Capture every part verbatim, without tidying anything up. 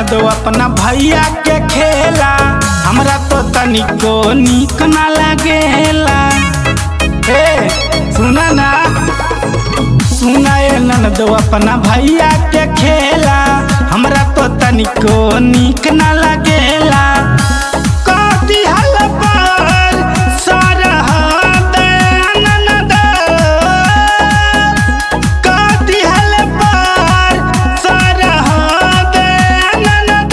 दो अपना भैया के खेला, हमरा तो तनिको नीक ना लगेला। हे सुना ना सुना ए ननदो अपना भैया के खेला, हमरा तो तनिको नीक ना लगेला। कथी हल पर सरहद ननद, कथी हल पर सरहद ननद,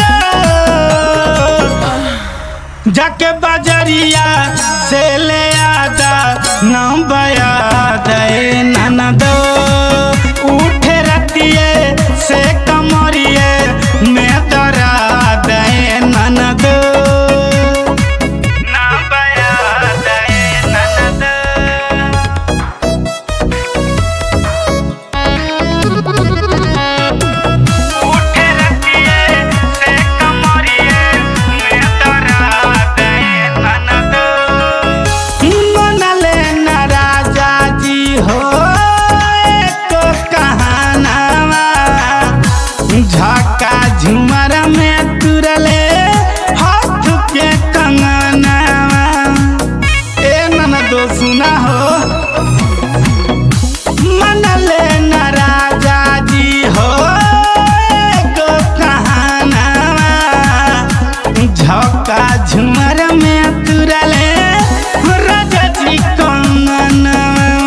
जाके बजरिया से ले आदा नाम बया दे ननद। उठे रतिये से कमरिये में दरा दे ननद, नाम बया दे ननद। उठे रतिये से कमरिये में दरा दे ननद। मनले न राजा जी हो झका झुमर में तुरले हाथ के कंगनवा। ए ननदो सुना हो, मनले न राजा जी हो एगो कहानवा, झका झुमर में तुरले राजा जी कंगनवा।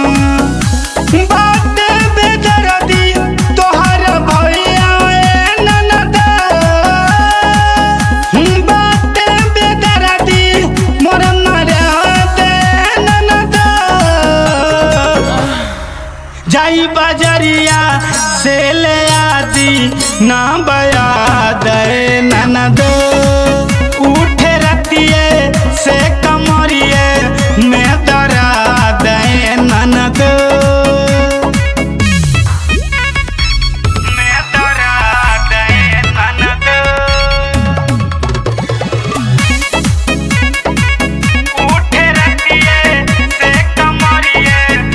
जाई बजरिया से ले आदी ना बया दे ननद। उठे रतिये से कमरिये में दरा दे ननद, में दरा दे ननद। उठे रतिये से कमरिये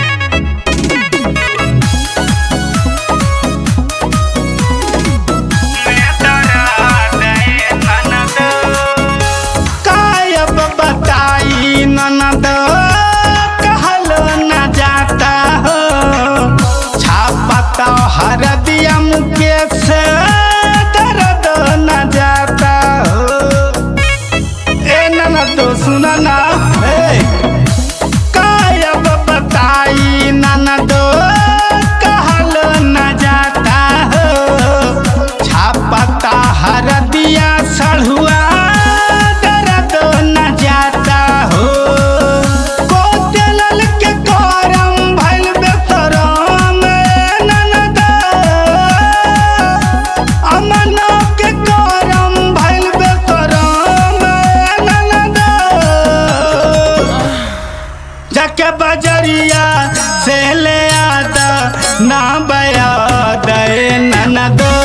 ननद, कहलो न जाता हो छापता हर दिया मुकेश दर्द न जाता हो। ए ननद सुना ना, कायब बताई ननद, कहलो न जाता हो छापता हर दिया सढ़ुआ दर्द न जाता हो। जाके बजरिया से ले आदा ना बया दे ननद।